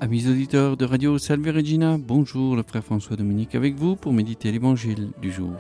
Amis auditeurs de Radio Salve Regina, bonjour, le frère François Dominique avec vous pour méditer l'évangile du jour.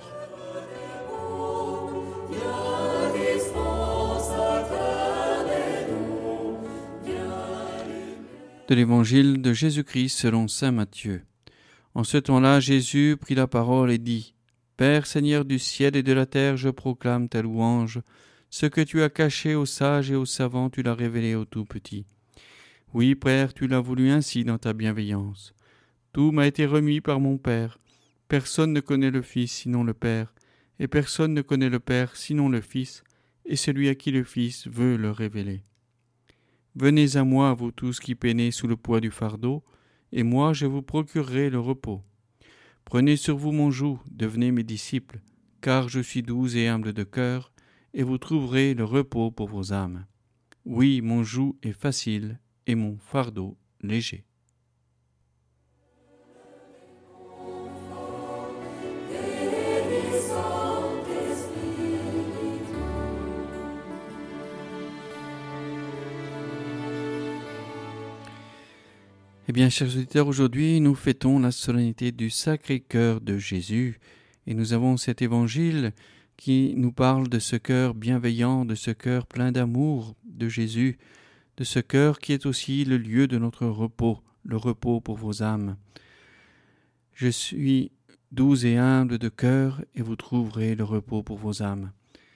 De l'évangile de Jésus-Christ selon saint Matthieu. En ce temps-là, Jésus prit la parole et dit : Père Seigneur du ciel et de la terre, je proclame ta louange. Ce que tu as caché aux sages et aux savants, tu l'as révélé aux tout petits. Oui, Père, tu l'as voulu ainsi dans ta bienveillance. Tout m'a été remis par mon Père. Personne ne connaît le Fils sinon le Père, et personne ne connaît le Père sinon le Fils, et celui à qui le Fils veut le révéler. Venez à moi, vous tous qui peinez sous le poids du fardeau, et moi je vous procurerai le repos. Prenez sur vous mon joug, devenez mes disciples, car je suis doux et humble de cœur, et vous trouverez le repos pour vos âmes. Oui, mon joug est facile, et mon fardeau léger. Eh bien, chers auditeurs, aujourd'hui, nous fêtons la solennité du Sacré-Cœur de Jésus, et nous avons cet évangile qui nous parle de ce cœur bienveillant, de ce cœur plein d'amour de Jésus, de ce cœur qui est aussi le lieu de notre repos, le repos pour vos âmes. Je suis doux et humble de cœur, et vous trouverez le repos pour vos âmes.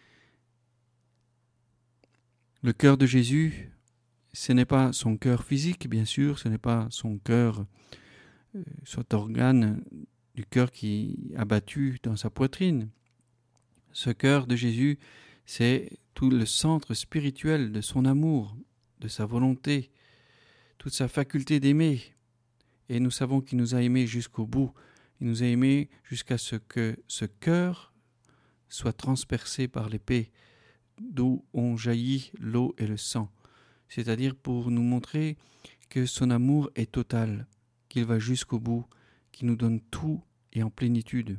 Le cœur de Jésus, ce n'est pas son cœur physique, bien sûr, ce n'est pas son cœur, cet organe du cœur qui a battu dans sa poitrine. Ce cœur de Jésus, c'est tout le centre spirituel de son amour, de sa volonté, toute sa faculté d'aimer. Et nous savons qu'il nous a aimés jusqu'au bout. Il nous a aimés jusqu'à ce que ce cœur soit transpercé par l'épée, d'où ont jailli l'eau et le sang. C'est-à-dire pour nous montrer que son amour est total, qu'il va jusqu'au bout, qu'il nous donne tout et en plénitude.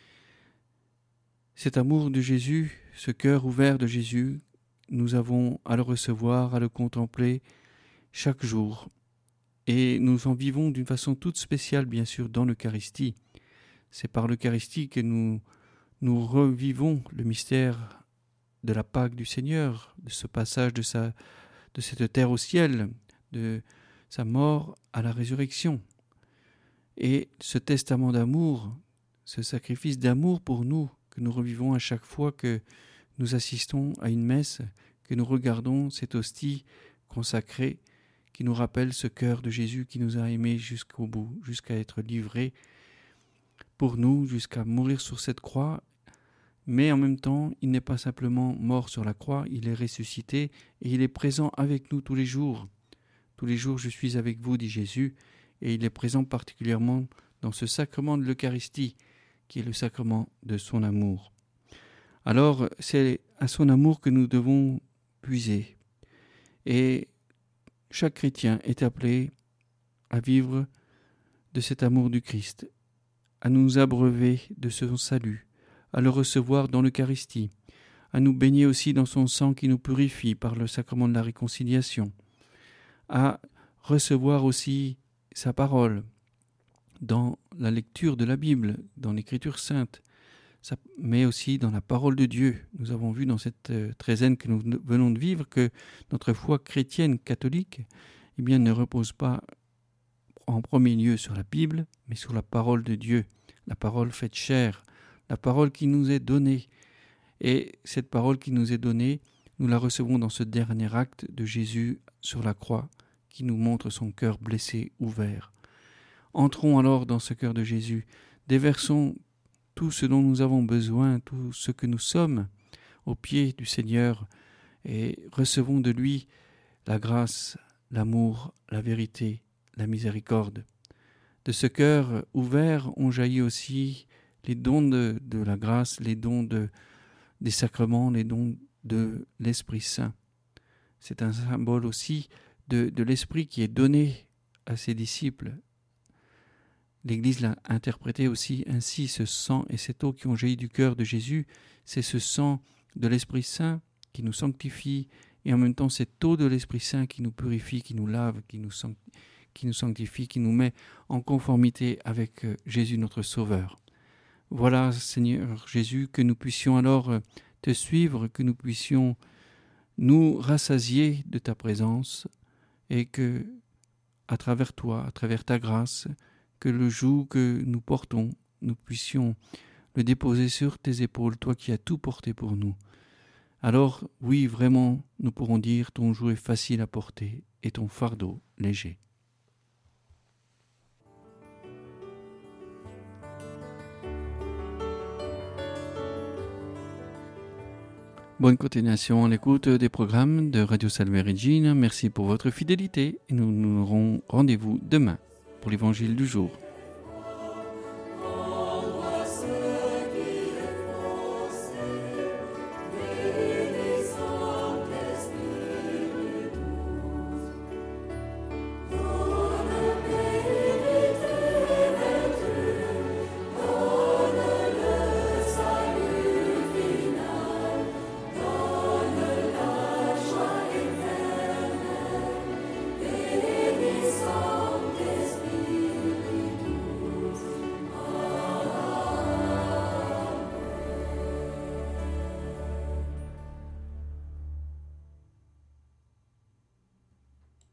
Cet amour de Jésus, ce cœur ouvert de Jésus, nous avons à le recevoir, à le contempler chaque jour. Et nous en vivons d'une façon toute spéciale, bien sûr, dans l'Eucharistie. C'est par l'Eucharistie que nous revivons le mystère de la Pâque du Seigneur, de ce passage de cette terre au ciel, de sa mort à la résurrection. Et ce testament d'amour, ce sacrifice d'amour pour nous, que nous revivons à chaque fois que nous assistons à une messe, que nous regardons cette hostie consacrée, qui nous rappelle ce cœur de Jésus qui nous a aimés jusqu'au bout, jusqu'à être livré pour nous, jusqu'à mourir sur cette croix. Mais en même temps, il n'est pas simplement mort sur la croix, il est ressuscité et il est présent avec nous tous les jours. Tous les jours, je suis avec vous, dit Jésus, et il est présent particulièrement dans ce sacrement de l'Eucharistie, qui est le sacrement de son amour. Alors, c'est à son amour que nous devons puiser. Et chaque chrétien est appelé à vivre de cet amour du Christ, à nous abreuver de son salut, à le recevoir dans l'Eucharistie, à nous baigner aussi dans son sang qui nous purifie par le sacrement de la réconciliation, à recevoir aussi sa parole dans la lecture de la Bible, dans l'Écriture sainte, mais aussi dans la parole de Dieu. Nous avons vu dans cette treizaine que nous venons de vivre que notre foi chrétienne catholique ne repose pas en premier lieu sur la Bible, mais sur la parole de Dieu, la parole faite chair, la parole qui nous est donnée. Et cette parole qui nous est donnée, nous la recevons dans ce dernier acte de Jésus sur la croix, qui nous montre son cœur blessé, ouvert. Entrons alors dans ce cœur de Jésus, déversons tout ce dont nous avons besoin, tout ce que nous sommes aux pieds du Seigneur et recevons de lui la grâce, l'amour, la vérité, la miséricorde. De ce cœur ouvert ont jailli aussi les dons de la grâce, les dons des sacrements, les dons de l'Esprit Saint. C'est un symbole aussi de l'Esprit qui est donné à ses disciples. L'Église l'a interprété aussi ainsi, ce sang et cette eau qui ont jailli du cœur de Jésus, c'est ce sang de l'Esprit Saint qui nous sanctifie et en même temps cette eau de l'Esprit Saint qui nous purifie, qui nous lave, qui nous sanctifie, qui nous met en conformité avec Jésus notre Sauveur. Voilà, Seigneur Jésus, que nous puissions alors te suivre, que nous puissions nous rassasier de ta présence et que, à travers toi, à travers ta grâce, que le joug que nous portons, nous puissions le déposer sur tes épaules, toi qui as tout porté pour nous. Alors, oui, vraiment, nous pourrons dire ton joug est facile à porter et ton fardeau léger. Bonne continuation à l'écoute des programmes de Radio Salve Regina. Merci pour votre fidélité et nous aurons rendez-vous demain pour l'Évangile du jour.